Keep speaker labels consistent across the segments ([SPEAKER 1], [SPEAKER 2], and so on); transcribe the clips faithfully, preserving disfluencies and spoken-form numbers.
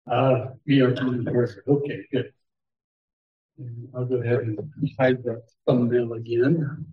[SPEAKER 1] Uh, we are doing perfect. Okay, good. And I'll go ahead and hide the thumbnail again.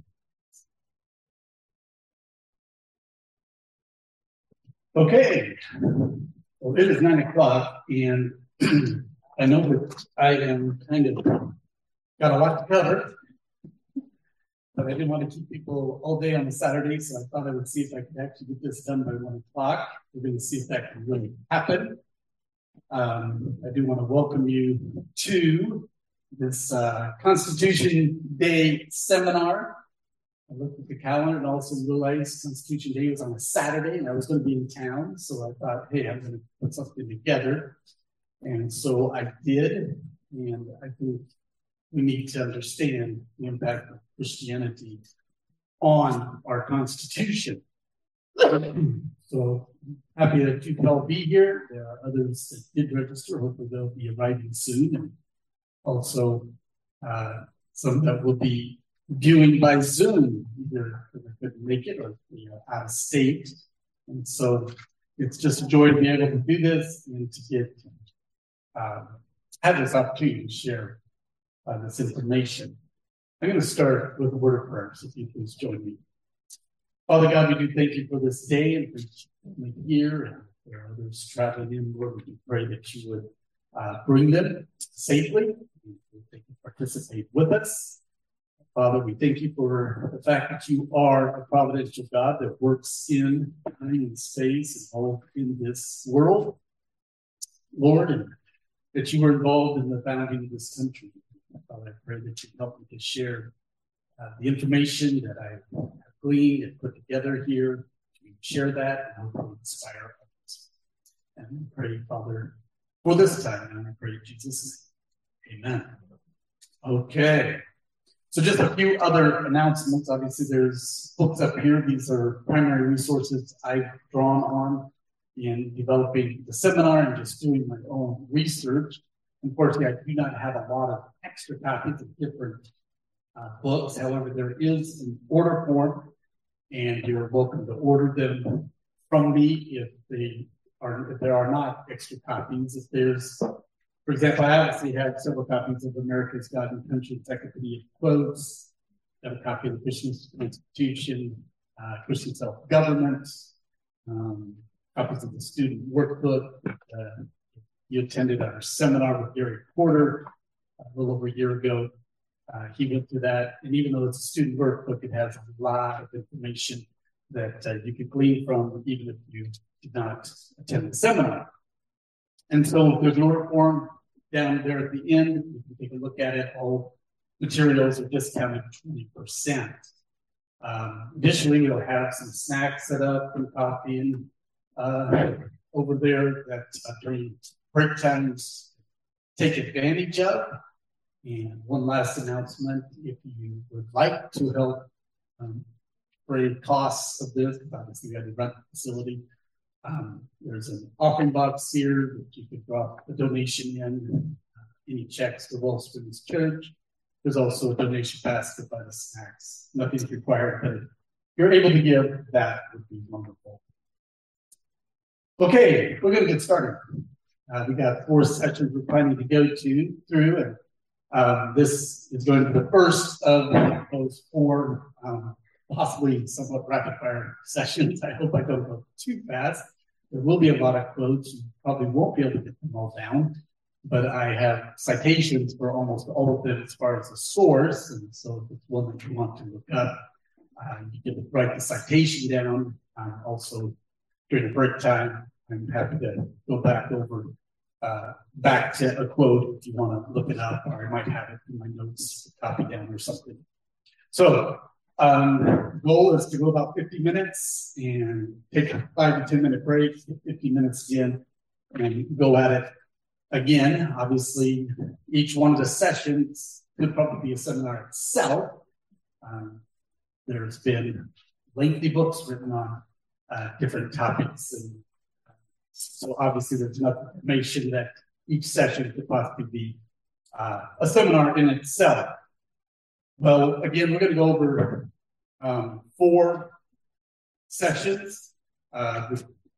[SPEAKER 1] Okay. Well, it is nine o'clock, and I know that I am kind of got a lot to cover, but I didn't want to keep people all day on a Saturday, so I thought I would see if I could actually get this done by one o'clock. We're going to see if that can really happen. Um, I do want to welcome you to this uh, Constitution Day seminar. I looked at the calendar and also realized Constitution Day was on a Saturday and I was going to be in town. So I thought, hey, I'm going to put something together. And so I did. And I think we need to understand the impact of Christianity on our Constitution. So happy that you can all be here. There are others that did register. Hopefully they'll be arriving soon. And also uh, some that will be viewing by Zoom, either if they couldn't make it or you know, out of state. And so it's just a joy to be able to do this and to get uh, have this opportunity to share uh, this information. I'm going to start with a word of prayer, so if you please join me. Father God, we do thank you for this day and for being here and there are others traveling in. Lord, we do pray that you would uh, bring them safely and they can participate with us. Father, we thank you for the fact that you are a providential God that works in time and space and all in this world, Lord, and that you were involved in the founding of this country. Father, I pray that you help me to share uh, the information that I have gleaned and put together here. To share that and hopefully inspire others. And I pray, Father, for this time, and I pray in Jesus' name. Amen. Okay. So just a few other announcements. Obviously, there's books up here. These are primary resources I've drawn on in developing the seminar and just doing my own research. Unfortunately, I do not have a lot of extra copies of different uh, books. However, there is an order form, and you're welcome to order them from me if they are if there are not extra copies. If there's For example, I obviously have several copies of America's God and Country, Encyclopedia of Quotes. I have a copy of the Christian Constitution, uh, Christian Self-Government, um, copies of the student workbook. Uh, you attended our seminar with Gary Porter a little over a year ago. Uh, he went through that, and even though it's a student workbook, it has a lot of information that uh, you could glean from, even if you did not attend the seminar. And so there's an order form down there at the end. You can take a look at it. All materials are discounted twenty percent. Um, additionally, you'll have some snacks set up and coffee and uh, over there that uh, during break times take advantage of. And one last announcement, if you would like to help um, for the costs of this, because obviously we have to rent the facility, Um, there's an offering box here that you could drop a donation in, uh, any checks to Wall Springs Church. There's also a donation basket by the snacks. Nothing's required, but if you're able to give, that would be wonderful. Okay, we're going to get started. Uh, we got four sessions we're planning to go to through, and um, this is going to be the first of those four um, possibly somewhat rapid fire sessions. I hope I don't go too fast. There will be a lot of quotes. You probably won't be able to get them all down, but I have citations for almost all of them as far as the source. And so if it's one that you want to look up, uh, you can write the citation down. Um, also, during the break time, I'm happy to go back over uh, back to a quote if you want to look it up, or I might have it in my notes, copy down or something. So Um, goal is to go about fifty minutes and take a five to ten minute break, fifty minutes again, and go at it again. Obviously, each one of the sessions could probably be a seminar itself. Um, there's been lengthy books written on uh, different topics, and so obviously there's enough information that each session could possibly be uh, a seminar in itself. Well, again, we're going to go over um, four sessions. Uh,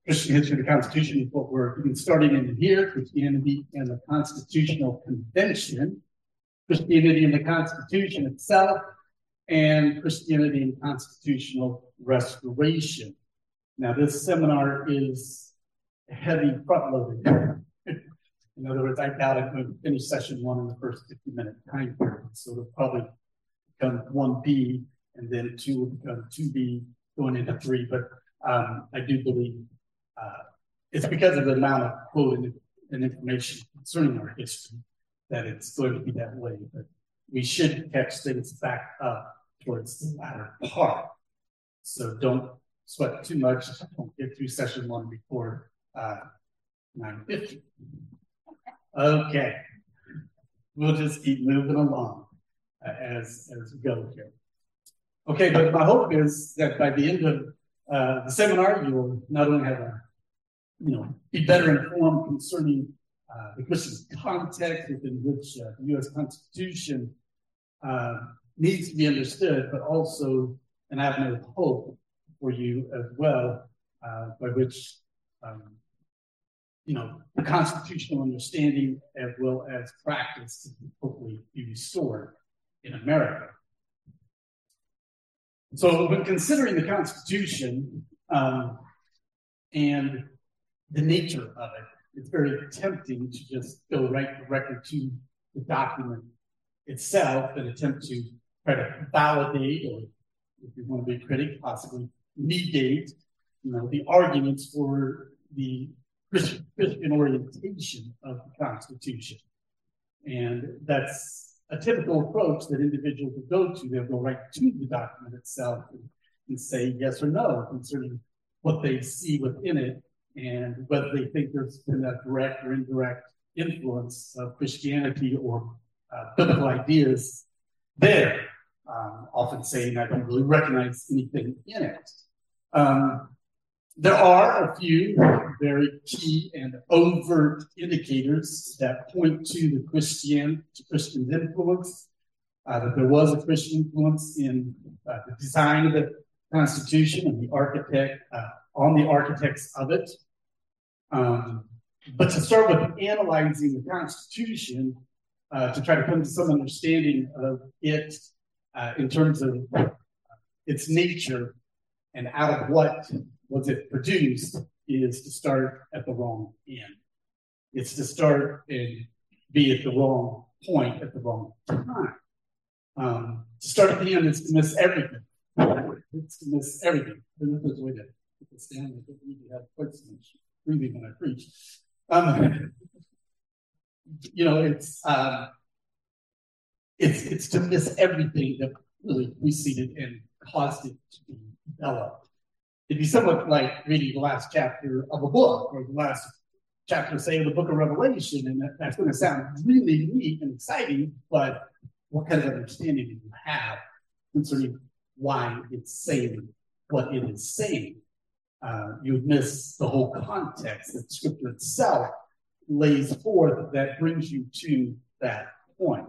[SPEAKER 1] Christian history of the Constitution is what we're starting in here, Christianity and the Constitutional Convention, Christianity and the Constitution itself, and Christianity and Constitutional Restoration. Now, this seminar is heavy front-loaded. In other words, I doubt I'm going to finish session one in the first fifty-minute time period. So it'll probably become one B, and then two will become two B, going into three. But um, I do believe uh, it's because of the amount of quote and information concerning our history that it's going to be that way. But we should catch things back up towards the latter part. So don't sweat too much. Don't get through session one before uh, nine fifty. Okay. We'll just keep moving along uh, as, as we go here. Okay, but my hope is that by the end of uh, the seminar, you'll not only have a, you know, be better informed concerning uh, the Christian context within which uh, the U S Constitution uh, needs to be understood, but also an avenue of hope for you as well, uh, by which, um, you know, the constitutional understanding as well as practice can hopefully be restored in America. So when considering the Constitution um, and the nature of it, it's very tempting to just go right directly to the document itself and attempt to try to validate, or if you want to be a critic, possibly negate, you know, the arguments for the Christian, Christian orientation of the Constitution. And that's a typical approach that individuals will go to. They'll go right to the document itself and, and say yes or no concerning what they see within it and whether they think there's been a direct or indirect influence of Christianity or uh, biblical ideas there. Um, often saying I don't really recognize anything in it. Um, there are a few very key and overt indicators that point to the Christian, to Christian influence, uh, that there was a Christian influence in uh, the design of the Constitution and the architect, uh, on the architects of it. Um, but to start with analyzing the Constitution, uh, to try to come to some understanding of it uh, in terms of uh, its nature and out of what was it produced, is to start at the wrong end. It's to start and be at the wrong point at the wrong time. Um, to start at the end is to miss everything. It's to miss everything. There's a way to put this down. I don't need to have quite so much breathing when I preach. Um, you know, it's, uh, it's it's to miss everything that really preceded and caused it to be developed. It'd be somewhat like reading the last chapter of a book, or the last chapter, say, of the book of Revelation, and that, that's going to sound really neat and exciting, but what kind of understanding do you have concerning why it's saying what it is saying? Uh, you would miss the whole context that Scripture itself lays forth that brings you to that point.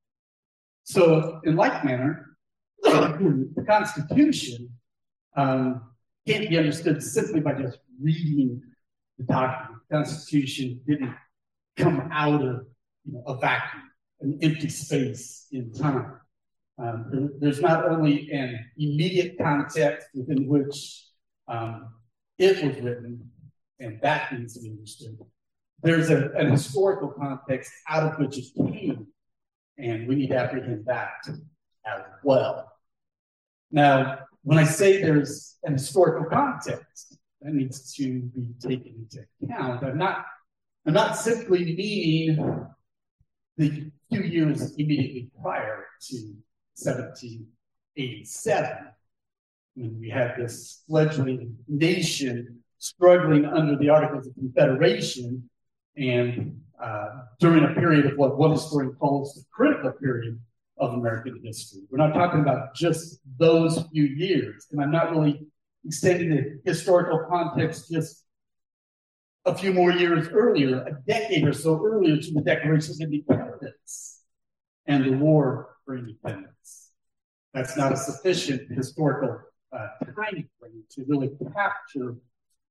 [SPEAKER 1] So, in like manner, the Constitution um, can't be understood simply by just reading the document. The Constitution didn't come out of, you know, a vacuum, an empty space in time. Um, there, there's not only an immediate context within which um, it was written, and that needs to be understood. There's a, an historical context out of which it came, and we need to apprehend that as well. Now, when I say there's an historical context, that needs to be taken into account. I'm not, I'm not simply meaning the few years immediately prior to seventeen eighty-seven, when we had this fledgling nation struggling under the Articles of Confederation, and uh, during a period of what one historian calls the critical period of American history. We're not talking about just those few years, and I'm not really extending the historical context just a few more years earlier, a decade or so earlier, to the Declaration of Independence and the War for Independence. That's not a sufficient historical uh, time frame to really capture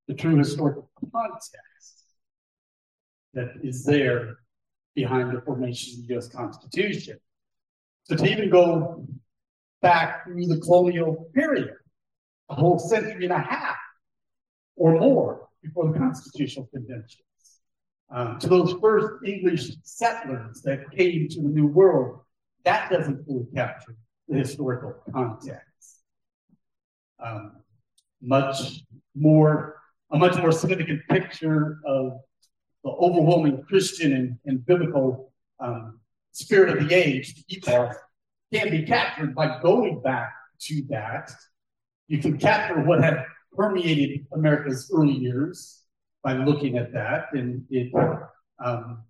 [SPEAKER 1] the true historical context that is there behind the formation of the U S Constitution. So to even go back through the colonial period, a whole century and a half or more before the Constitutional Conventions, um, to those first English settlers that came to the New World, that doesn't fully capture the historical context. Um, much more, a much more significant picture of the overwhelming Christian and, and biblical um, spirit of the age, the epoch, can be captured by going back to that. You can capture what had permeated America's early years by looking at that, and it um,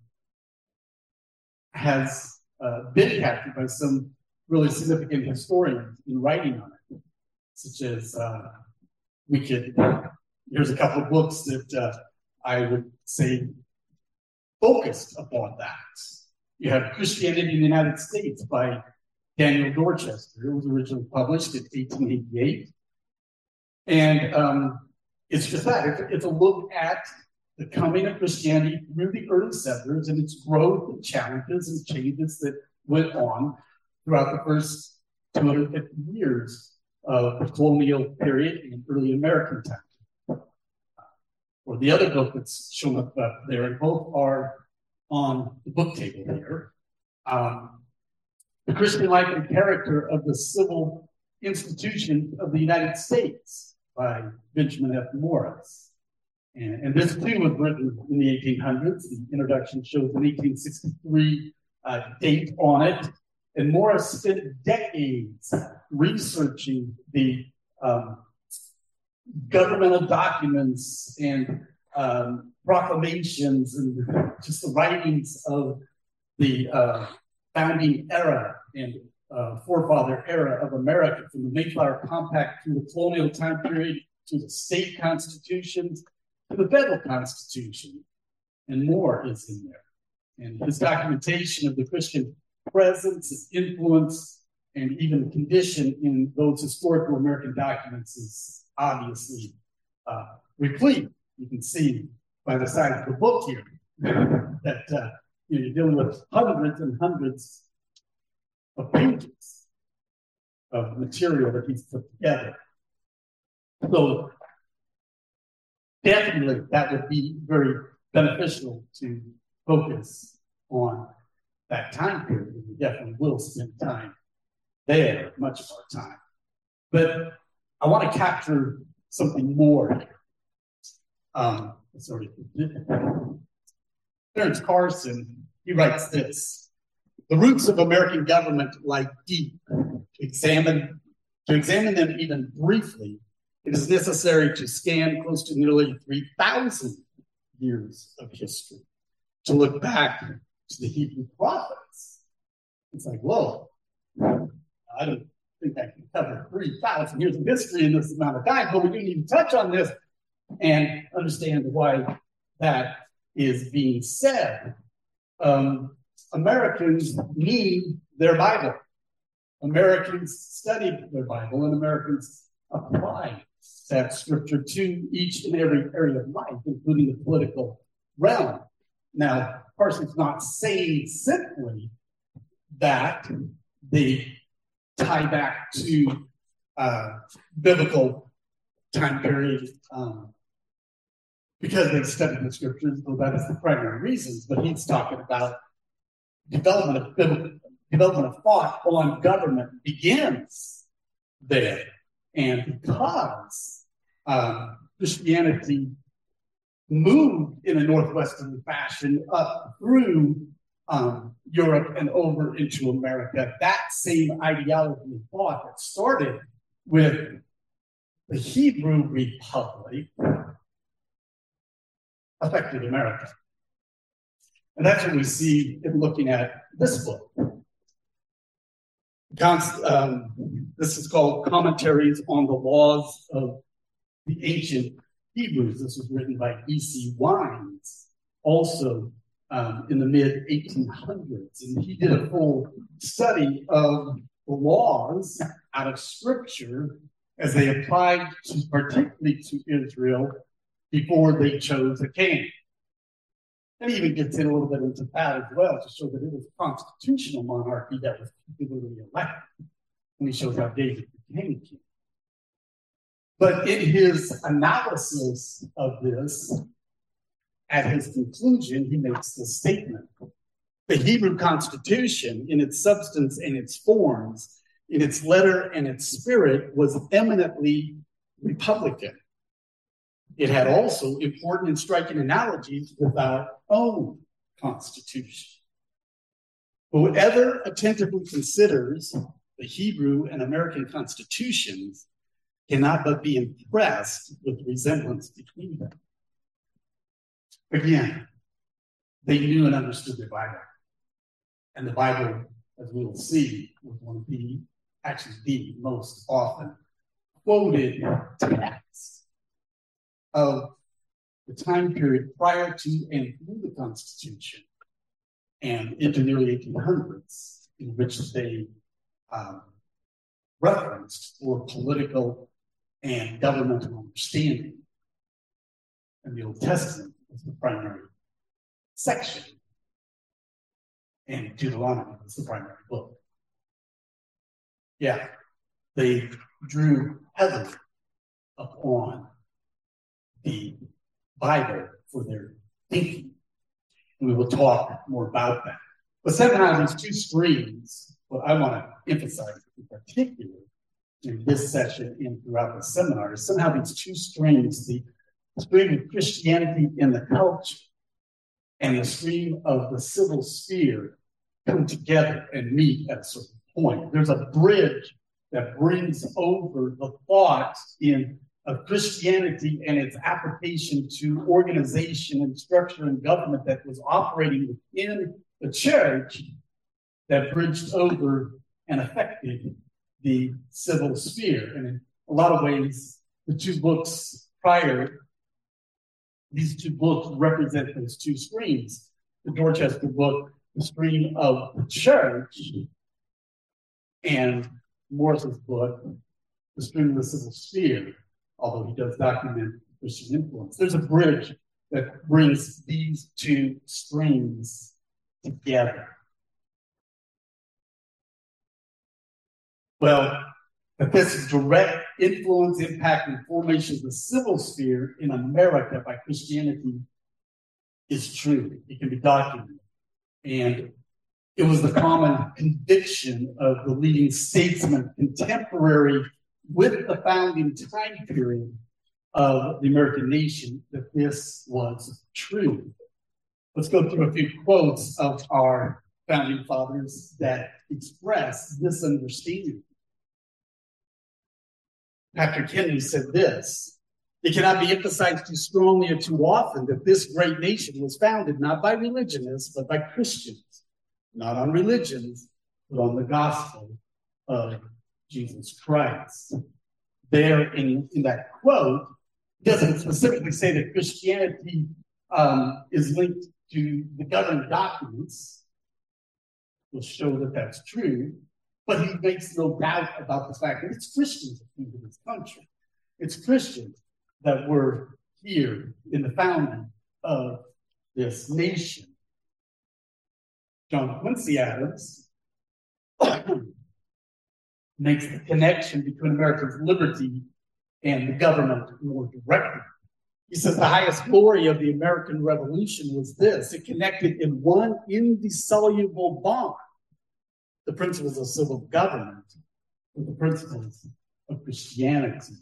[SPEAKER 1] has uh, been captured by some really significant historians in writing on it, such as uh, we could, here's a couple of books that uh, I would say focused upon that. You have Christianity in the United States by Daniel Dorchester. It was originally published in eighteen eighty-eight. And um, it's just that. It's, it's a look at the coming of Christianity through the early settlers and its growth and challenges and changes that went on throughout the first two hundred fifty years of the colonial period and early American time. Or the other book that's shown up there, and both are on the book table here. Um, the Christian Life and Character of the Civil Institution of the United States by Benjamin F. Morris. And, and this too was written in the eighteen hundreds. The introduction shows an eighteen sixty-three uh, date on it. And Morris spent decades researching the um, governmental documents and um, proclamations and just the writings of the uh, founding era and uh, forefather era of America, from the Mayflower Compact through the colonial time period to the state constitutions to the federal constitution, and more is in there. And his documentation of the Christian presence, and influence, and even condition in those historical American documents is obviously uh, replete. You can see by the size of the book here that uh, you know, you're dealing with hundreds and hundreds of pages of material that he's put together. So definitely that would be very beneficial to focus on that time period. We definitely will spend time there, much of our time. But I want to capture something more here. Um, sorry. Terence Carson, he writes this: the roots of American government lie deep. To examine, to examine them even briefly, it is necessary to scan close to nearly three thousand years of history, to look back to the Hebrew prophets. It's like, whoa, I don't think I can cover three thousand years of history in this amount of time, but we do need to touch on this and understand why that is being said. Um, Americans need their Bible. Americans study their Bible, and Americans apply that scripture to each and every area of life, including the political realm. Now, Carson's not saying simply that they tie back to uh, biblical time period um, because they studied the scriptures, though that is the primary reasons, but he's talking about development of biblical, development of thought on government begins there. And because um, Christianity moved in a northwestern fashion up through um, Europe and over into America, that same ideology and thought that started with the Hebrew Republic affected America. And that's what we see in looking at this book. Um, this is called Commentaries on the Laws of the Ancient Hebrews. This was written by E C Wines, also um, in the mid eighteen hundreds. And he did a full study of the laws out of Scripture as they applied to, particularly to Israel before they chose a king. And he even gets in a little bit into that as well to show that it was a constitutional monarchy that was popularly elected. And he shows how David became king. But in his analysis of this, at his conclusion, he makes this statement. The Hebrew Constitution, in its substance and its forms, in its letter and its spirit, was eminently Republican. It had also important and striking analogies with our own Constitution. Whoever attentively considers the Hebrew and American constitutions cannot but be impressed with the resemblance between them. Again, they knew and understood their Bible. And the Bible, as we will see, was one of the, actually the most often quoted texts of the time period prior to and through the Constitution and into the early eighteen hundreds, in which they um, referenced for political and governmental understanding. And the Old Testament was the primary section, and Deuteronomy was the primary book. Yeah, they drew heavily upon the Bible for their thinking. And we will talk more about that. But somehow these two streams, what I want to emphasize in particular in this session and throughout the seminar, is somehow these two streams, the stream of Christianity in the culture and the stream of the civil sphere, come together and meet at a certain point. There's a bridge that brings over the thought in of Christianity and its application to organization and structure and government that was operating within the church, that bridged over and affected the civil sphere. And in a lot of ways, the two books prior, these two books represent those two streams. The Dorchester book, the stream of the church, and Morris's book, the stream of the civil sphere, although he does document Christian influence. There's a bridge that brings these two streams together. Well, that this direct influence, impact, and formation of the civil sphere in America by Christianity is true. It can be documented. And it was the common conviction of the leading statesmen contemporary with the founding time period of the American nation that this was true. Let's go through a few quotes of our founding fathers that express this understanding. Patrick Henry said this: "It cannot be emphasized too strongly or too often that this great nation was founded not by religionists, but by Christians, not on religions, but on the gospel of Jesus Christ." There in, in that quote, it doesn't specifically say that Christianity um, is linked to the governing documents. We'll show that that's true, but he makes no doubt about the fact that it's Christians that came to this country. It's Christians that were here in the founding of this nation. John Quincy Adams makes the connection between America's liberty and the government more directly. He says the highest glory of the American Revolution was this: it connected in one indissoluble bond the principles of civil government with the principles of Christianity.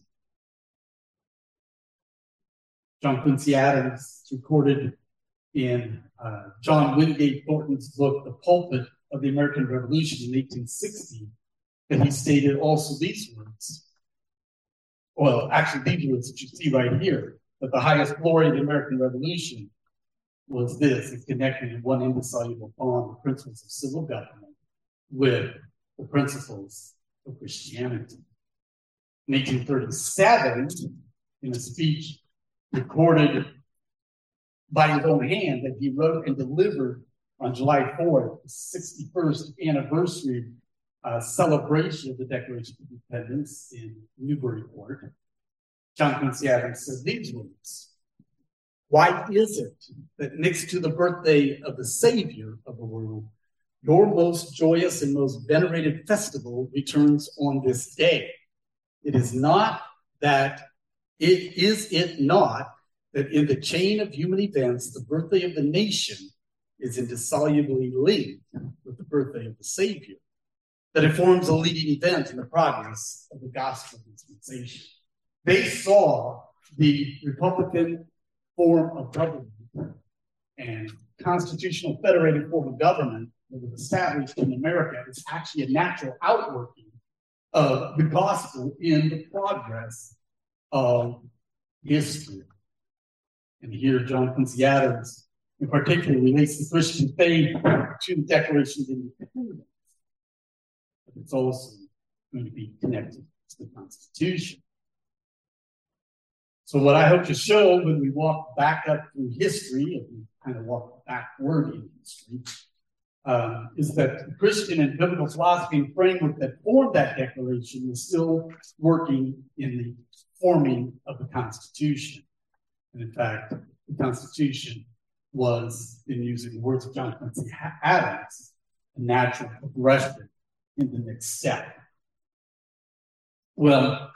[SPEAKER 1] John Quincy Adams recorded in uh, John Wingate Thornton's book, The Pulpit of the American Revolution in eighteen sixty, that he stated also these words. Well, actually, these words that you see right here, that the highest glory of the American Revolution was this: it connected in one indissoluble bond the principles of civil government with the principles of Christianity. In eighteen thirty-seven, in a speech recorded by his own hand that he wrote and delivered on July fourth, the sixty-first anniversary uh, celebration of the Declaration of Independence in Newburyport, John Quincy Adams said these words: Why is it that next to the birthday of the Savior of the world, your most joyous and most venerated festival returns on this day? It is not that, it is it not that in the chain of human events, the birthday of the nation is indissolubly linked with the birthday of the Savior, that it forms a leading event in the progress of the gospel dispensation. They saw the Republican form of government and constitutional federated form of government that was established in America is actually a natural outworking of the gospel in the progress of history. And here, John Quincy Adams, in particular, relates the Christian faith to the Declaration of Independence. But it's also going to be connected to the Constitution. So what I hope to show when we walk back up through history, and we kind of walk backward in history, um, is that the Christian and biblical philosophy and framework that formed that declaration is still working in the forming of the Constitution. And in fact, the Constitution was, in using the words of John Quincy Adams, a natural progression in the next step. Well,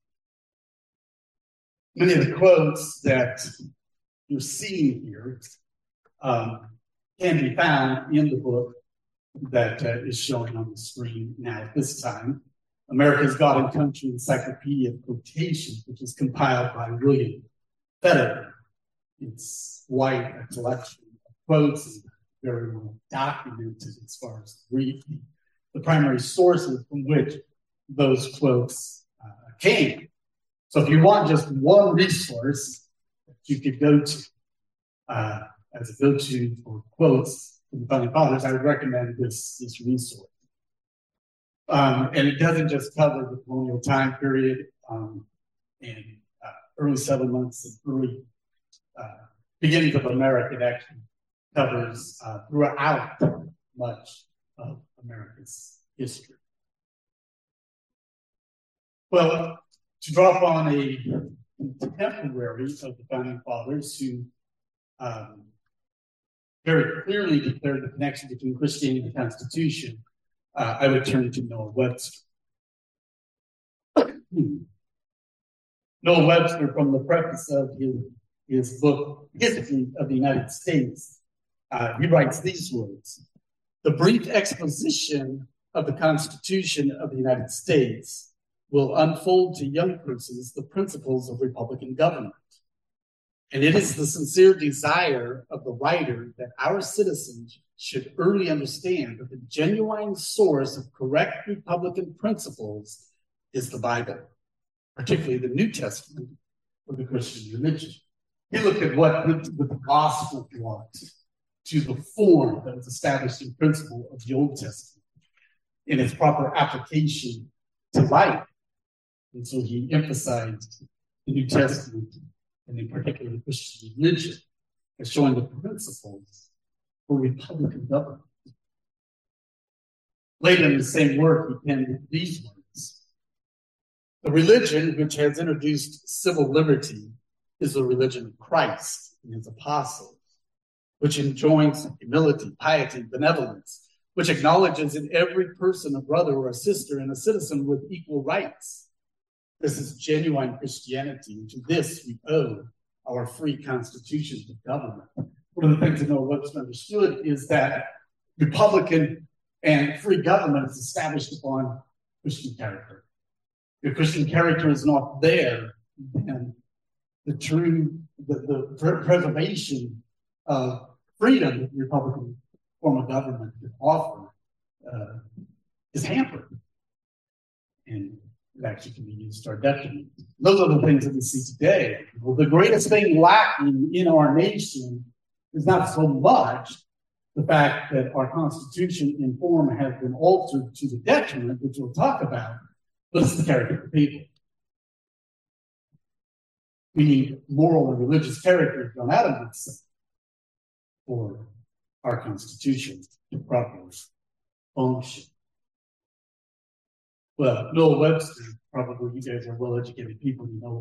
[SPEAKER 1] many of the quotes that you're seeing here um, can be found in the book that uh, is showing on the screen now at this time, America's God and Country Encyclopedia of Quotations, which is compiled by William Federer. It's quite a collection of quotes and very well documented as far as the, the primary sources from which those quotes uh, came. So if you want just one resource that you could go to uh, as a go-to for quotes from the Founding Fathers, I would recommend this, this resource. Um, and it doesn't just cover the colonial time period um, and uh, early settlements and early uh, beginnings of America. It actually covers uh, throughout much of America's history. Well, to draw upon a contemporary of the Founding Fathers who um, very clearly declared the connection between Christianity and the Constitution, uh, I would turn to Noah Webster. Noah Webster, from the preface of his, his book, History of the United States, uh, he writes these words: "The brief exposition of the Constitution of the United States will unfold to young persons the principles of Republican government. And it is the sincere desire of the writer that our citizens should early understand that the genuine source of correct Republican principles is the Bible, particularly the New Testament of the Christian religion." He looked at what the, the gospel was to the form that was established in principle of the Old Testament in its proper application to life. And so he emphasized the New Testament, and in particular the Christian religion, as showing the principles for Republican government. Later in the same work, he penned these words: "The religion which has introduced civil liberty is the religion of Christ and his apostles, which enjoins humility, piety, benevolence, which acknowledges in every person a brother or a sister and a citizen with equal rights. This is genuine Christianity, and to this we owe our free constitutions of government." One of the things that Noah Webster understood is that Republican and free government is established upon Christian character. If Christian character is not there, then the true, the, the preservation of freedom that the Republican form of government can offer uh, is hampered. And it actually can be used to our detriment. Those are the things that we see today. Well, the greatest thing lacking in our nation is not so much the fact that our Constitution in form has been altered to the detriment, which we'll talk about, but it's the character of the people. We need moral and religious character, John Adams would say, for our Constitution to properly function. Well, Noah Webster, probably you guys are well-educated people, you know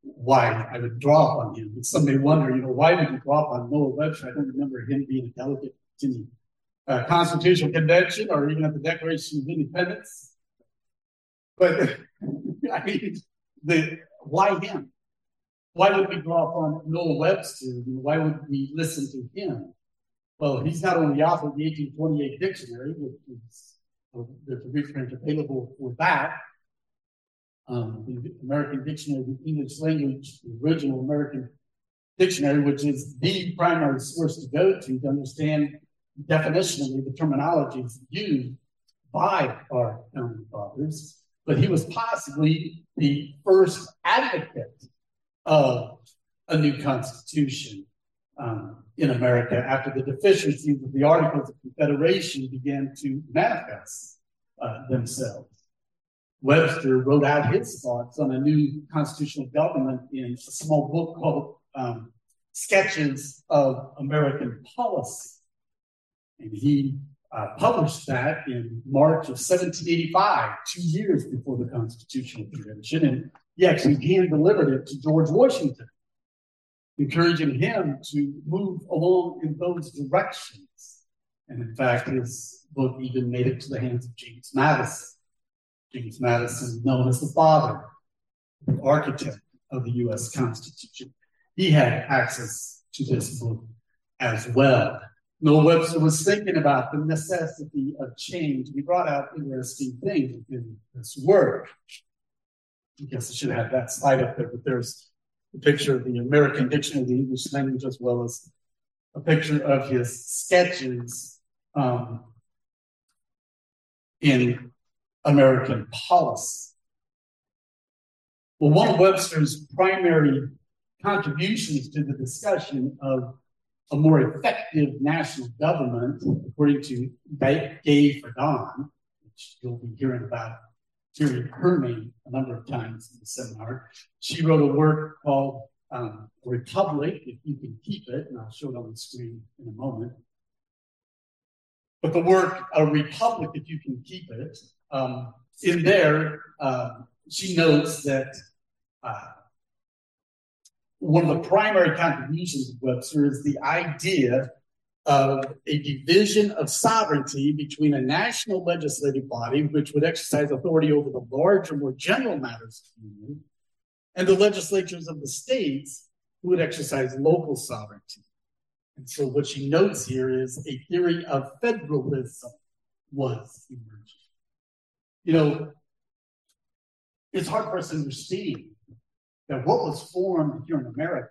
[SPEAKER 1] why I would draw upon him. And some may wonder, you know, why would you draw upon Noah Webster? I don't remember him being a delegate to the uh, Constitutional Convention or even at the Declaration of Independence. But I mean, the why him? Why would we draw upon Noah Webster? Why would we listen to him? Well, he's not only the author of the eighteen twenty-eight dictionary, which is uh, there's a reprint available for that. Um, the American Dictionary of the English Language, the original American dictionary, which is the primary source to go to to understand definitionally the terminologies used by our founding fathers. But he was possibly the first advocate of a new constitution um, in America after the deficiencies of the Articles of Confederation began to manifest uh, themselves. Webster wrote out his thoughts on a new constitutional government in a small book called um, Sketches of American Policy. And he uh, published that in March of seventeen eighty-five, two years before the Constitutional Convention. And he actually hand-delivered it to George Washington, encouraging him to move along in those directions. And in fact, his book even made it to the hands of James Madison. James Madison, known as the father, the architect of the U S Constitution. He had access to this book as well. Noah Webster was thinking about the necessity of change. He brought out interesting things in this work. I guess I should have that slide up there, but there's a picture of the American Dictionary of the English Language as well as a picture of his sketches um, in American policy. Well, one of Webster's primary contributions to the discussion of a more effective national government, according to Gay Verdon, which you'll be hearing about, hearing her name a number of times in the seminar. She wrote a work called um, Republic, If You Can Keep It, and I'll show it on the screen in a moment. But the work, A Republic, If You Can Keep It, Um, in there, uh, she notes that uh, one of the primary contributions of Webster is the idea of a division of sovereignty between a national legislative body, which would exercise authority over the larger, more general matters of the union, and the legislatures of the states, who would exercise local sovereignty. And so what she notes here is a theory of federalism was emerging. You know, it's hard for us to understand that what was formed here in America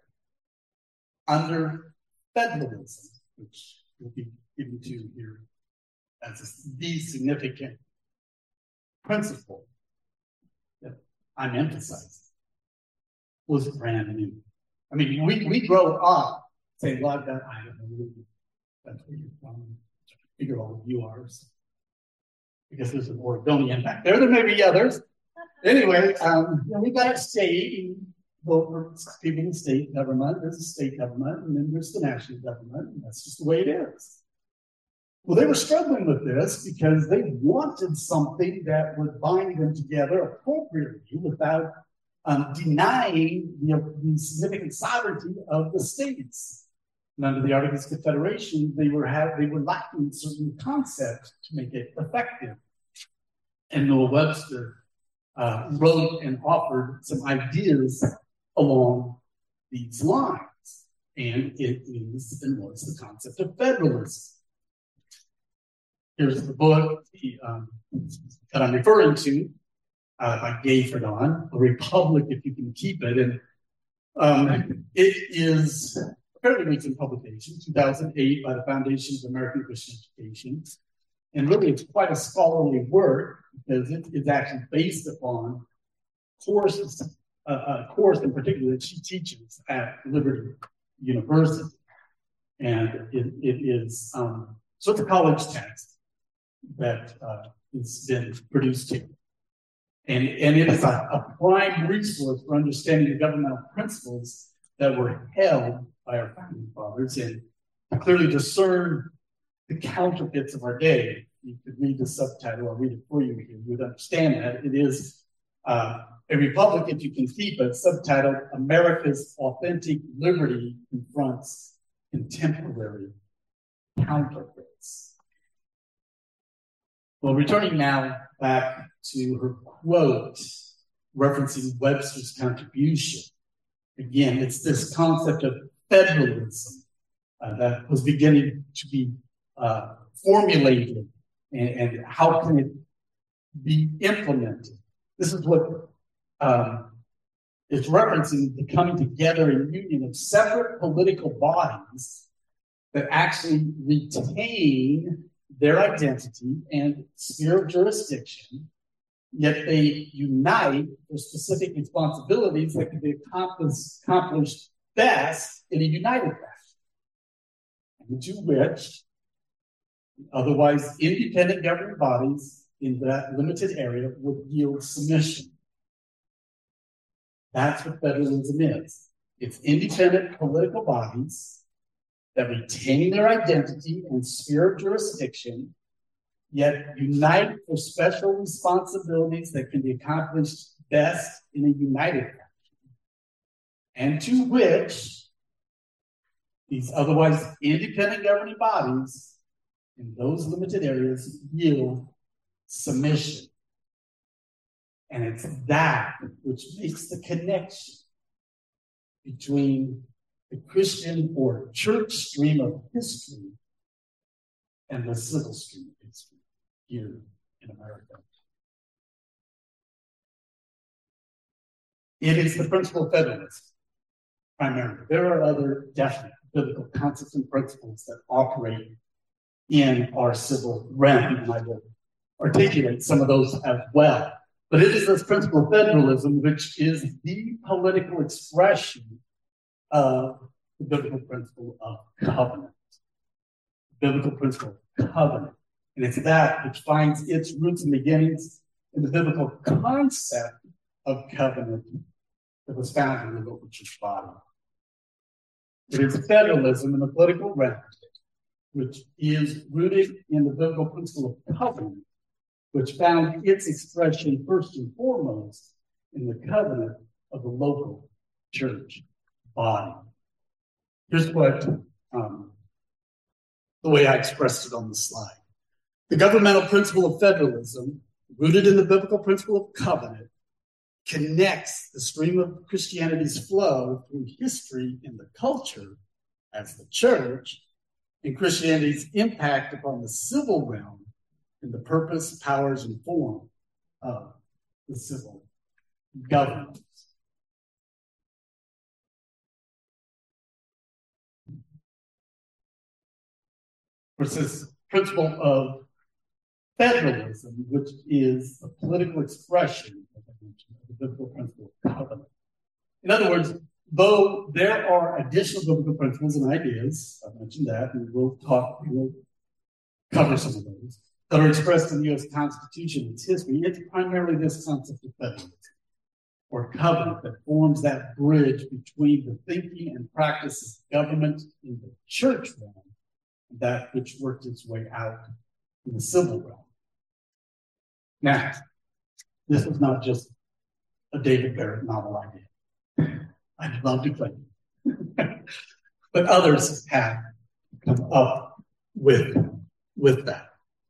[SPEAKER 1] under federalism, which we'll be given to here as a, the significant principle that I'm emphasizing, was brand new. I mean, we, we grow up saying, well, that I don't know, that's where you're from. I figure all of you are. So. Because there's an Oregonian back there. There may be others. Anyway, um, you know, we've got a state, and vote for people in the state government. There's a state government, and then there's the national government, and that's just the way it is. Well, they were struggling with this because they wanted something that would bind them together appropriately without um, denying you know, the significant sovereignty of the states. And under the Articles of Confederation, they were have, they were lacking certain concepts to make it effective. And Noah Webster uh, wrote and offered some ideas along these lines. And it is and was the concept of federalism. Here's the book the, um, that I'm referring to uh, by Gay Verdon, A Republic, If You Can Keep It. And um, it is a fairly recent publication, two thousand eight, by the Foundation of American Christian Education. And really, it's quite a scholarly work because it is actually based upon courses, uh, a course in particular that she teaches at Liberty University. And it, it is, um, so it's a college text that uh, has been produced here. And, and it is a, a prime resource for understanding the governmental principles that were held by our founding fathers and to clearly discern the counterfeits of our day. You could read the subtitle, I'll read it for you here. You would understand that. It is uh, a republic, if you can keep it, subtitled America's Authentic Liberty Confronts Contemporary Counterfeits. Well, returning now back to her quote referencing Webster's contribution. Again, it's this concept of federalism uh, that was beginning to be uh, formulated, and, and how can it be implemented. This is what um, it's referencing, the coming together and union of separate political bodies that actually retain their identity and sphere of jurisdiction, yet they unite for specific responsibilities that can be accomplished, accomplished best in a united fashion, and to which otherwise independent governing bodies in that limited area would yield submission. That's what federalism is. It's independent political bodies that retain their identity and sphere of jurisdiction, yet unite for special responsibilities that can be accomplished best in a united fashion, and to which these otherwise independent governing bodies in those limited areas yield submission. And it's that which makes the connection between the Christian or church stream of history and the civil stream of history here in America. It is the principle of federalism, primarily. There are other definite biblical concepts and principles that operate in our civil realm, and I will articulate some of those as well. But it is this principle of federalism which is the political expression of the biblical principle of covenant. Biblical principle of covenant. And it's that which finds its roots and beginnings in the biblical concept of covenant that was found in the local church body. It is federalism in the political realm, which is rooted in the biblical principle of covenant, which found its expression first and foremost in the covenant of the local church body. Here's what, um, the way I expressed it on the slide. The governmental principle of federalism, rooted in the biblical principle of covenant, connects the stream of Christianity's flow through history in the culture as the church, and Christianity's impact upon the civil realm in the purpose, powers, and form of the civil government. There's this principle of federalism, which is the political expression, as I mentioned, of the biblical principle of covenant. In other words, though there are additional biblical principles and ideas, I mentioned that, and we'll talk, we'll cover some of those, that are expressed in the U S Constitution and its history, it's primarily this concept of federalism, or covenant, that forms that bridge between the thinking and practices of government in the church realm and that which worked its way out in the civil realm. Now, this was not just a David Barrett novel idea. I'd love to claim it. But others have come up with, with that.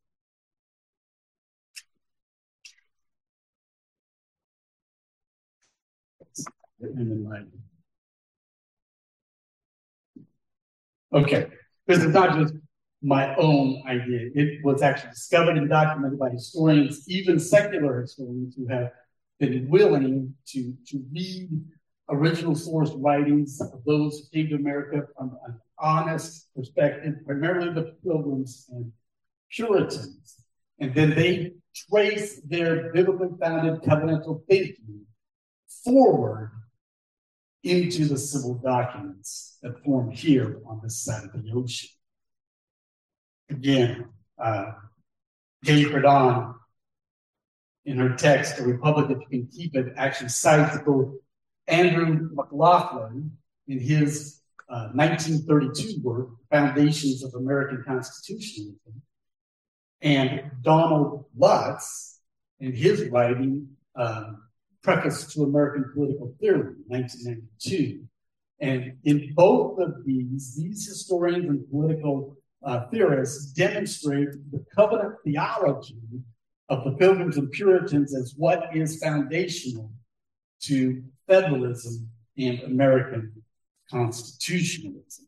[SPEAKER 1] Okay, this is not just my own idea. It was actually discovered and documented by historians, even secular historians, who have been willing to, to read original source writings of those who came to America from an honest perspective, primarily the Pilgrims and Puritans. And then they trace their biblically founded covenantal thinking forward into the civil documents that form here on this side of the ocean. Again, uh, Katie Pradon, in her text, A Republic If You Can Keep It, actually cites both Andrew McLaughlin in his uh, nineteen thirty-two work, Foundations of American Constitutionalism, and Donald Lutz in his writing, um, Preface to American Political Theory, nineteen ninety-two. And in both of these, these historians and political uh, theorists demonstrate the covenant theology of the Pilgrims and Puritans as what is foundational to federalism and American constitutionalism.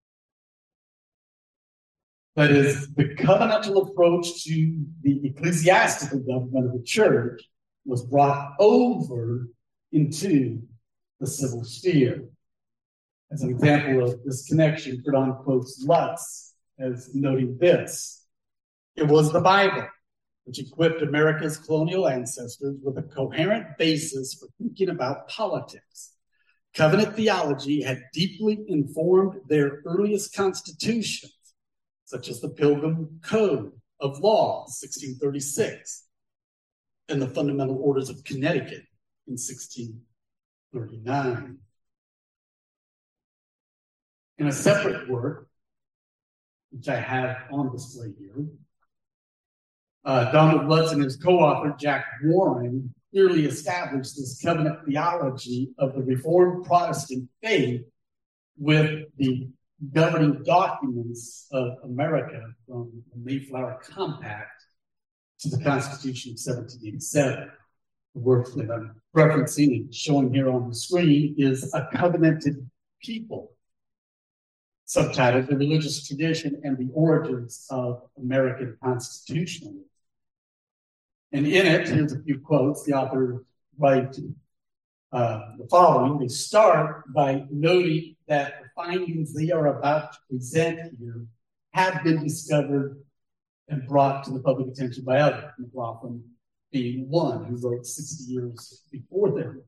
[SPEAKER 1] That is, the covenantal approach to the ecclesiastical government of the church was brought over into the civil sphere. As an example of this connection, Verdon quotes Lutz as noting this: "It was the Bible which equipped America's colonial ancestors with a coherent basis for thinking about politics. Covenant theology had deeply informed their earliest constitutions, such as the Pilgrim Code of Law, sixteen thirty-six, and the Fundamental Orders of Connecticut in sixteen thirty-nine. In a separate work, which I have on display here, uh, Donald Lutz and his co-author, Jack Warren, clearly established this covenant theology of the Reformed Protestant faith with the governing documents of America, from the Mayflower Compact to the Constitution of seventeen eighty-seven. The work that I'm referencing and showing here on the screen is A Covenanted People, subtitled The Religious Tradition and the Origins of American Constitutionalism. And in it, here's a few quotes. The author writes uh, the following. They start by noting that the findings they are about to present here have been discovered and brought to the public attention by others, McLaughlin being one, who wrote sixty years before them.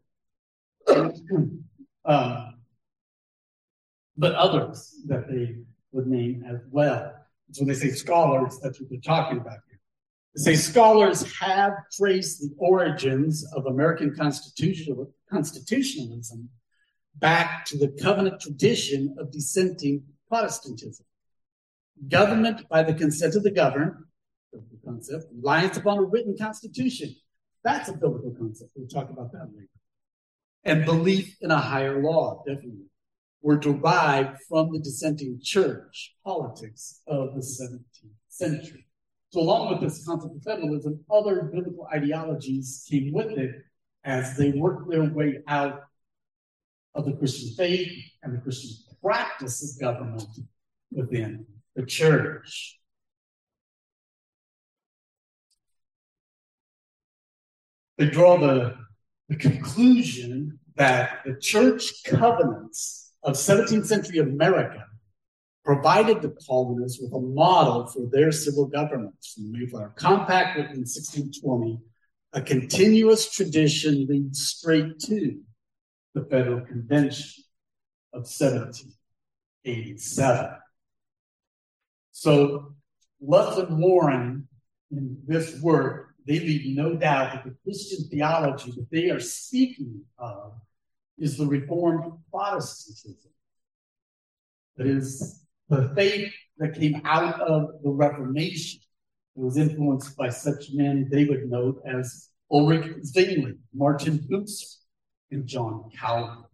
[SPEAKER 1] um, but others that they would name as well. So when they say scholars, that's what they're talking about here. They say scholars have traced the origins of American constitutional, constitutionalism back to the covenant tradition of dissenting Protestantism. Government by the consent of the governed, biblical concept, reliance upon a written constitution. That's a biblical concept. We'll talk about that later. And belief in a higher law, definitely, were derived from the dissenting church politics of the seventeenth century. So along with this concept of federalism, other biblical ideologies came with it as they worked their way out of the Christian faith and the Christian practice of government within the church. They draw the, the conclusion that the church covenants of seventeenth century America provided the colonists with a model for their civil governments. From the Mayflower Compact, written in sixteen twenty, a continuous tradition leads straight to the Federal Convention of seventeen eighty-seven. So Lutz and Warren, in this work, they leave no doubt that the Christian theology that they are speaking of is the Reformed Protestantism. That is the faith that came out of the Reformation. It was influenced by such men they would note as Ulrich Zwingli, Martin Bucer, and John Calvin.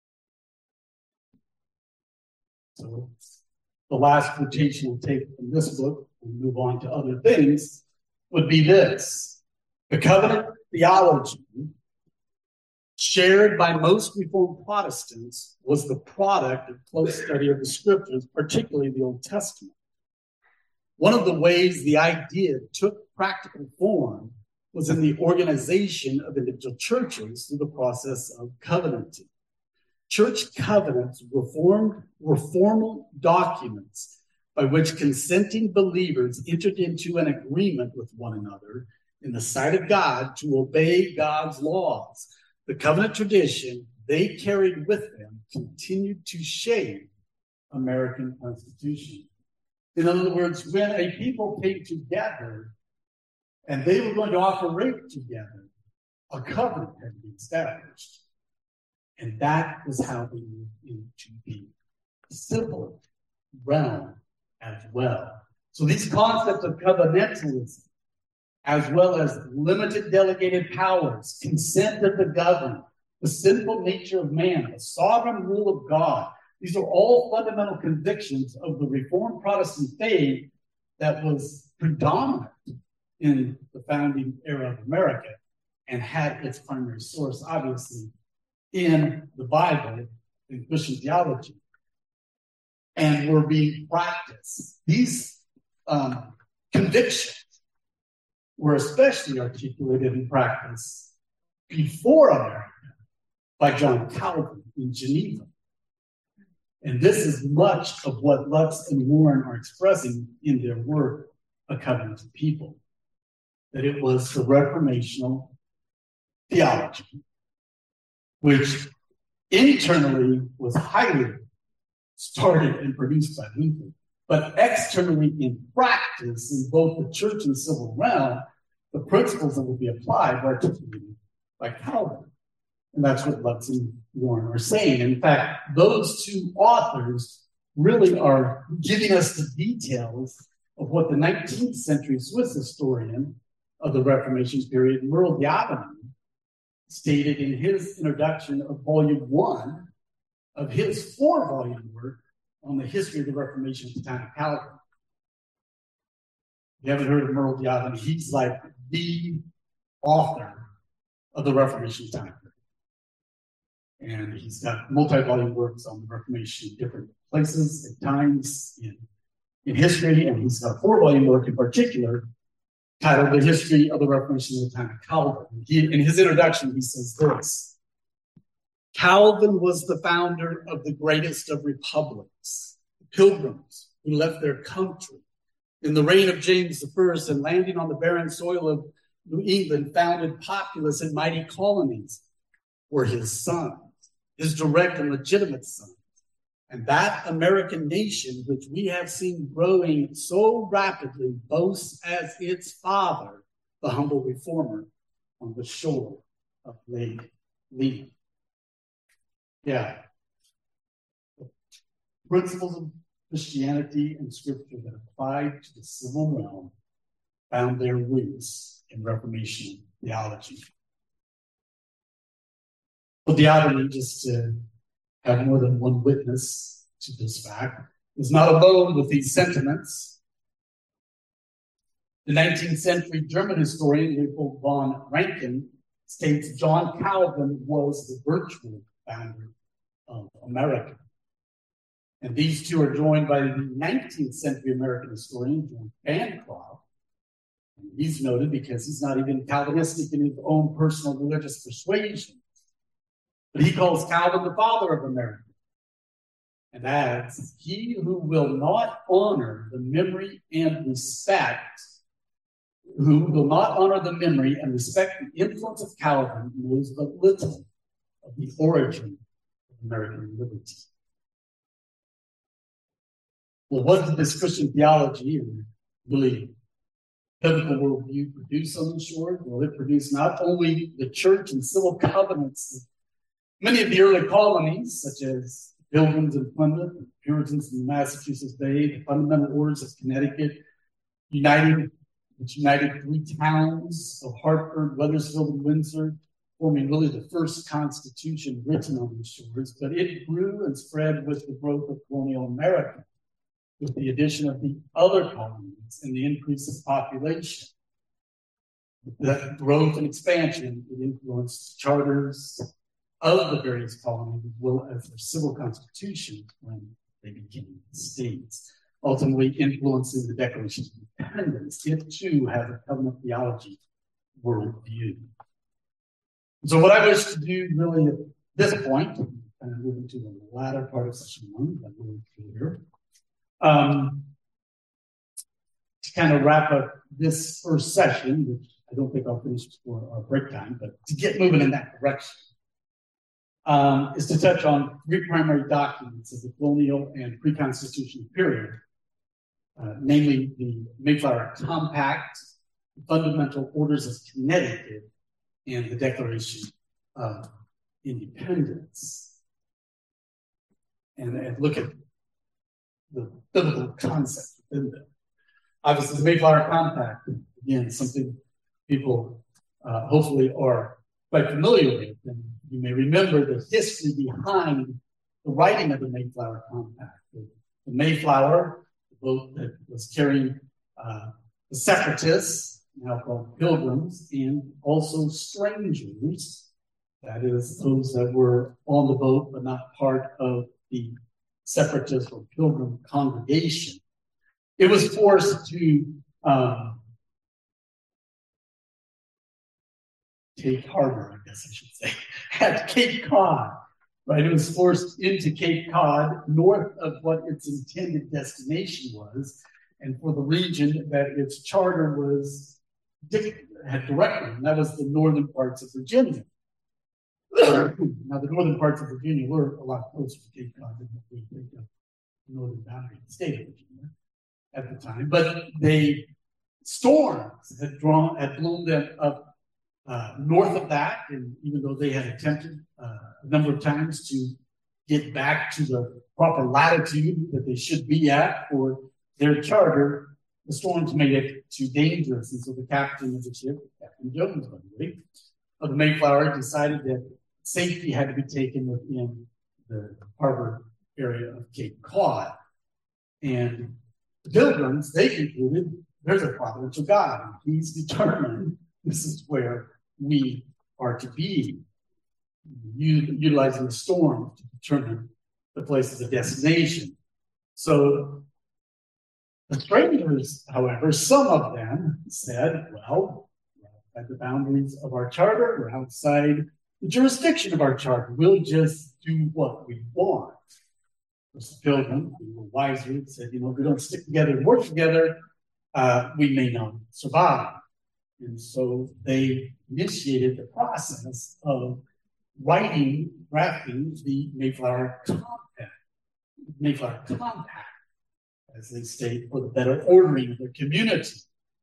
[SPEAKER 1] So the last quotation we'll take from this book, and move on to other things, would be this: the covenant theology shared by most Reformed Protestants was the product of close study of the scriptures, particularly the Old Testament. One of the ways the idea took practical form was in the organization of individual churches through the process of covenanting. Church covenants were, formed, were formal documents by which consenting believers entered into an agreement with one another in the sight of God to obey God's laws. The covenant tradition they carried with them continued to shape American Constitution. In other words, when a people came together and they were going to operate together, a covenant had been established. And that was how they moved into the civil realm as well. So these concepts of covenantalism as well as limited delegated powers, consent of the governed, the sinful nature of man, the sovereign rule of God. These are all fundamental convictions of the Reformed Protestant faith that was predominant in the founding era of America and had its primary source, obviously, in the Bible and Christian theology, and were being practiced. These um, convictions were especially articulated in practice before America by John Calvin in Geneva. And this is much of what Lutz and Warren are expressing in their work, A Covenant of People, that it was the Reformational theology, which internally was highly started and produced by Luther, but externally in practice in both the church and civil realm, the principles that would be applied were articulated by Calvin. And that's what Lutz and Warren are saying. In fact, those two authors really are giving us the details of what the nineteenth century Swiss historian of the Reformation period, Merle D'Avenant, stated in his introduction of volume one of his four-volume work on the history of the Reformation at the time of Calvin. If you haven't heard of Merle D'Avenant, he's like the author of the Reformation time period. And he's got multi-volume works on the Reformation in different places and times in, in history, and he's got a four-volume work in particular titled The History of the Reformation at the time of Calvin. He, in his introduction, he says this: Calvin was the founder of the greatest of republics, pilgrims who left their country in the reign of James the First and landing on the barren soil of New England, founded populous and mighty colonies, were his sons, his direct and legitimate sons. And that American nation, which we have seen growing so rapidly, boasts as its father, the humble reformer on the shore of Lake Leman. Yeah. The principles of Christianity and Scripture that applied to the civil realm found their roots in Reformation theology. Well, D'Avenant, just to have more than one witness to this fact, is not alone with these sentiments. The nineteenth century German historian Leopold von Rankin states John Calvin was the virtual founder of America. And these two are joined by the nineteenth century American historian John Bancroft. And he's noted because he's not even Calvinistic in his own personal religious persuasion, but he calls Calvin the father of America and adds, he who will not honor the memory and respect, who will not honor the memory and respect the influence of Calvin knows but little of the origin of American liberty. Well, what did this Christian theology and really biblical worldview produce on the shore? Well, it produced not only the church and civil covenants of many of the early colonies, such as Pilgrims in Plymouth, Puritans in the Massachusetts Bay, the Fundamental Orders of Connecticut, uniting, which united three towns of Hartford, Wethersfield, and Windsor, forming really the first constitution written on these shores. But it grew and spread with the growth of colonial America, with the addition of the other colonies and the increase of population. That growth and expansion, it influenced charters of the various colonies, as well as their civil constitutions when they became states, ultimately influencing the Declaration of Independence. It too has a covenant theology worldview. So what I wish to do really at this point, kind of moving to the latter part of session one, that we're here, um, to kind of wrap up this first session, which I don't think I'll finish before our break time, but to get moving in that direction. Um, is to touch on three primary documents of the colonial and pre-constitutional period, uh, namely the Mayflower Compact, the Fundamental Orders of Connecticut, and the Declaration of Independence. And, and look at the biblical concept within them. Obviously, the Mayflower Compact, again, something people uh, hopefully are quite familiar with. And you may remember the history behind the writing of the Mayflower Compact. The, the Mayflower, the boat that was carrying uh, the separatists, now called pilgrims, and also strangers, that is, those that were on the boat but not part of the separatist or pilgrim congregation. It was forced to um, take harbor, I guess I should say, at Cape Cod. Right, it was forced into Cape Cod, north of what its intended destination was, and for the region that its charter was had directed, and that was the northern parts of Virginia. Now, the northern parts of Virginia were a lot closer to Cape Cod than what we think of the northern boundary of the state of Virginia at the time, but they storms had drawn had blown them up uh, north of that, and even though they had attempted uh, a number of times to get back to the proper latitude that they should be at for their charter, the storms made it too dangerous, and so the captain of the ship, Captain Jones, by the way, of the Mayflower, decided that safety had to be taken within the harbor area of Cape Cod, and the Pilgrims, they concluded, there's a providential God, and he's determined this is where we are to be, utilizing the storm to determine the place as a destination. So the strangers, however, some of them said, well, we're at the boundaries of our charter, we're outside the jurisdiction of our charter, we'll just do what we want. The Pilgrims, who were wiser, said, you know, if we don't stick together and work together, uh, we may not survive. And so they initiated the process of writing, drafting the Mayflower Compact, Mayflower Compact, as they state, for the better ordering of their community.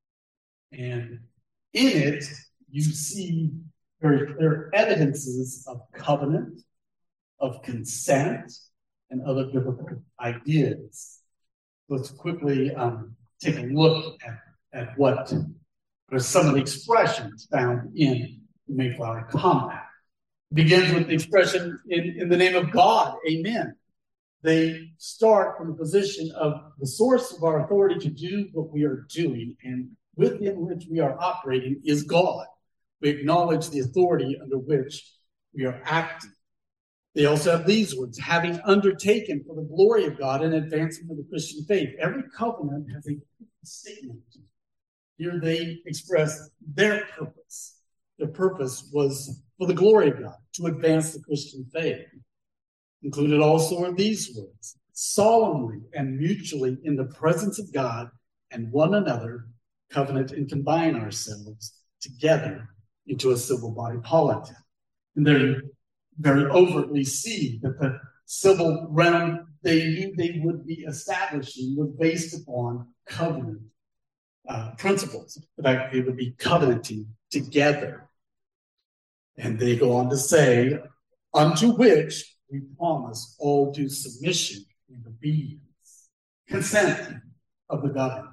[SPEAKER 1] And in it, you see very clear evidences of covenant, of consent, and other biblical ideas. Let's quickly um, take a look at, at what are some of the expressions found in the Mayflower Compact. It begins with the expression, in, in the name of God, amen. They start from the position of the source of our authority to do what we are doing, and within which we are operating is God. We acknowledge the authority under which we are acting. They also have these words, having undertaken for the glory of God and advancement of the Christian faith. Every covenant has a statement. Here they express their purpose. Their purpose was for the glory of God, to advance the Christian faith. Included also are these words, solemnly and mutually in the presence of God and one another, covenant and combine ourselves together into a civil body politic. And they very overtly see that the civil realm they knew they would be establishing was based upon covenant uh, principles. In fact, they would be covenanting together. And they go on to say, unto which we promise all due submission and obedience, consent of the government.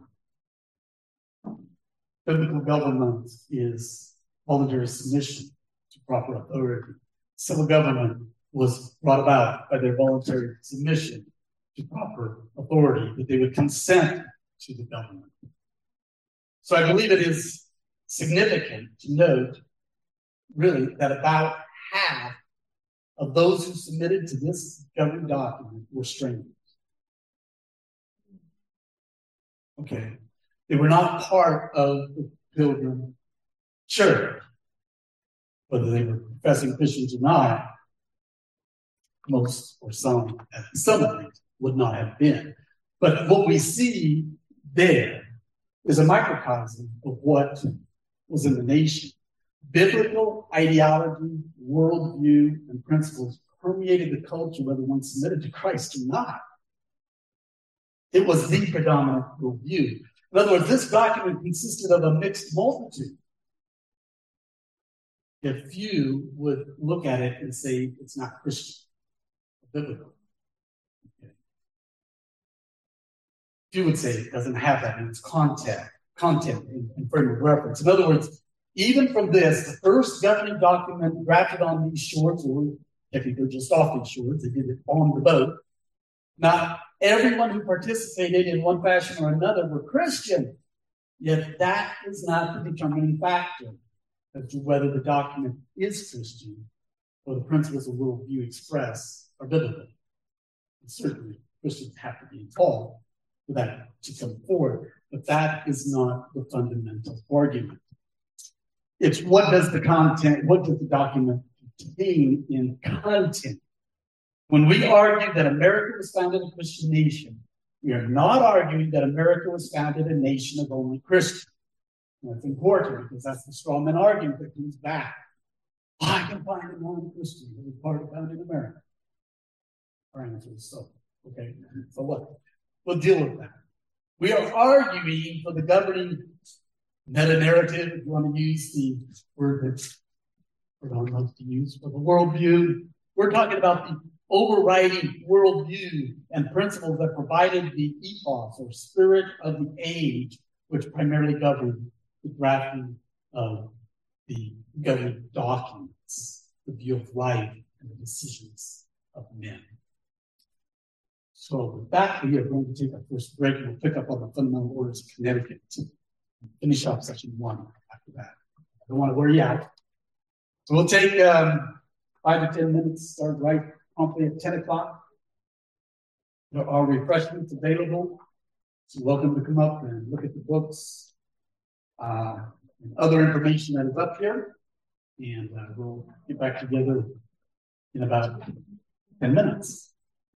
[SPEAKER 1] Biblical government is voluntary submission to proper authority. Civil government was brought about by their voluntary submission to proper authority, that they would consent to the government. So I believe it is significant to note, really, that about half of those who submitted to this governing document were strangers. Okay. They were not part of the Pilgrim Church. Whether they were professing Christians or not, most or some, some of them would not have been. But what we see there is a microcosm of what was in the nation. Biblical ideology, worldview, and principles permeated the culture whether one submitted to Christ or not. It was the predominant worldview. In other words, this document consisted of a mixed multitude. Yet few would look at it and say it's not Christian, biblical. Okay. Few would say it doesn't have that in its content, content and, and frame of reference. In other words, even from this, the first governing document drafted on these shores, or technically just off these shores, they did it on the boat. Not everyone who participated in one fashion or another were Christian, yet that is not the determining factor as to whether the document is Christian or the principles of worldview expressed are biblical. And certainly, Christians have to be involved for that to come forward, but that is not the fundamental argument. It's what does the content, what does the document contain in content? When we argue that America was founded a Christian nation, we are not arguing that America was founded a nation of only Christians. And that's important because that's the strawman argument that comes back. I can find a non-Christian who was part of founding America. Our answer is so. Okay, so look, we'll deal with that. We are arguing for the governing meta-narrative, if you want to use the word that we're not supposed to use, for the worldview. We're talking about the overriding worldview and principles that provided the ethos or spirit of the age, which primarily governed the drafting of the governing documents, the view of life, and the decisions of men. So with that, we are going to take our first break, and we'll pick up on the fundamental orders of Connecticut to finish off section one after that. I don't want to wear you out. So we'll take um, five to ten minutes, start right promptly at ten o'clock. There are refreshments available. So welcome to come up and look at the books uh, and other information that is up here. And uh, we'll get back together in about ten minutes.